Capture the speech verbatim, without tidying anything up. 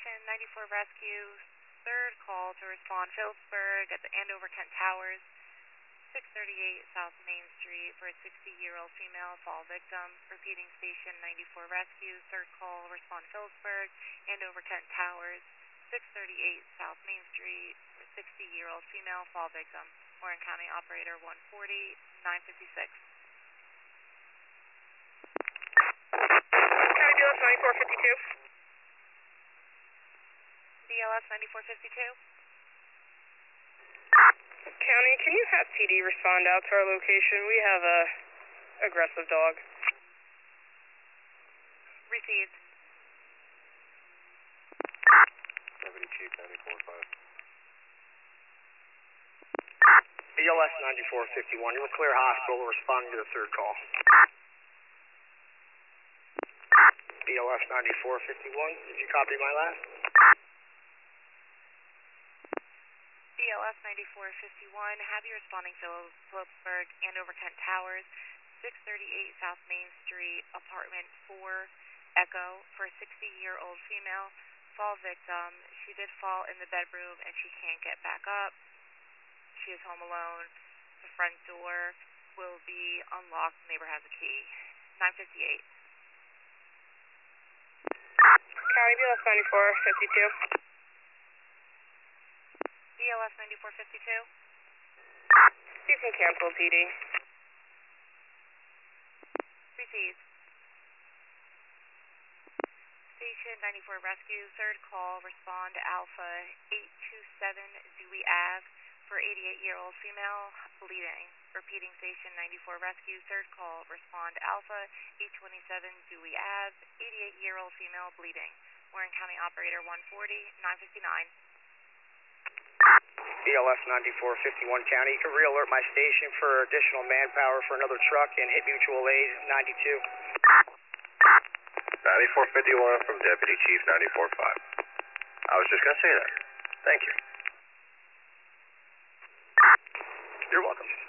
Station ninety-four Rescue, third call to respond Phillipsburg at the Andover Kent Towers, six thirty-eight South Main Street for a sixty-year-old female fall victim. Repeating Station ninety-four Rescue, third call, respond Phillipsburg, Andover Kent Towers, six thirty-eight South Main Street for a sixty-year-old female fall victim. Warren County Operator one forty, nine fifty-six. County B L S ninety-four fifty-two. B L S ninety-four fifty-two. County, can you have P D respond out to our location? We have a aggressive dog. Received. Deputy Chief ninety-four five. B L S ninety-four fifty-one, you're clear hospital, responding to the third call. B L S ninety-four fifty-one, did you copy my last? B L S ninety-four fifty-one, have you responding Phillipsburg, Andover Kent Towers, six thirty-eight South Main Street, apartment four, Echo, for a sixty-year-old female fall victim. She did fall in the bedroom and she can't get back up. She is home alone. The front door will be unlocked. The neighbor has a key. nine fifty-eight. County B L S ninety-four fifty-two. B L S ninety-four fifty-two. You can cancel P D. Received. Station ninety-four Rescue, third call, respond Alpha eight two seven Dewey Ave for eighty-eight-year-old female bleeding. Repeating Station ninety-four Rescue, third call, respond Alpha eight twenty-seven Dewey Ave, eighty-eight-year-old female bleeding. Warren County Operator one forty, nine fifty-nine. B L S ninety-four fifty-one County, you can re-alert my station for additional manpower for another truck and hit mutual aid ninety-two. ninety-four fifty-one from Deputy Chief ninety-four five. I was just going to say that. Thank you. You're welcome.